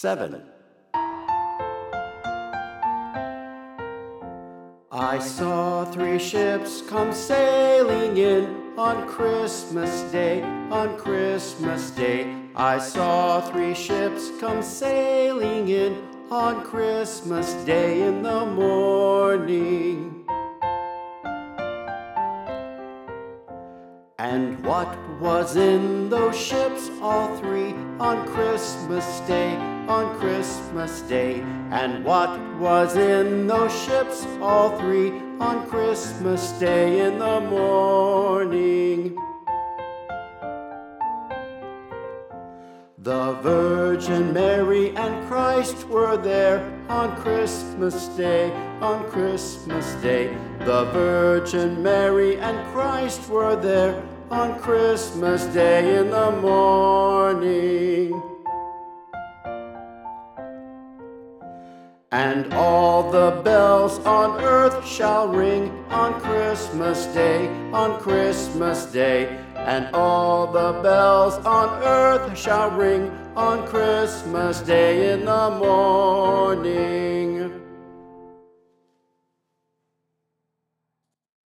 7. I saw 3 ships come sailing in on Christmas Day, on Christmas Day. I saw 3 ships come sailing in on Christmas Day in the morning. And what was in those ships, all 3, on Christmas Day, on Christmas Day? And what was in those ships, all 3, on Christmas Day in the morning? The Virgin Mary and Christ were there on Christmas Day, on Christmas Day. The Virgin Mary and Christ were there on Christmas Day in the morning. And all the bells on earth shall ring on Christmas Day, on Christmas Day. And all the bells on earth shall ring on Christmas Day in the morning.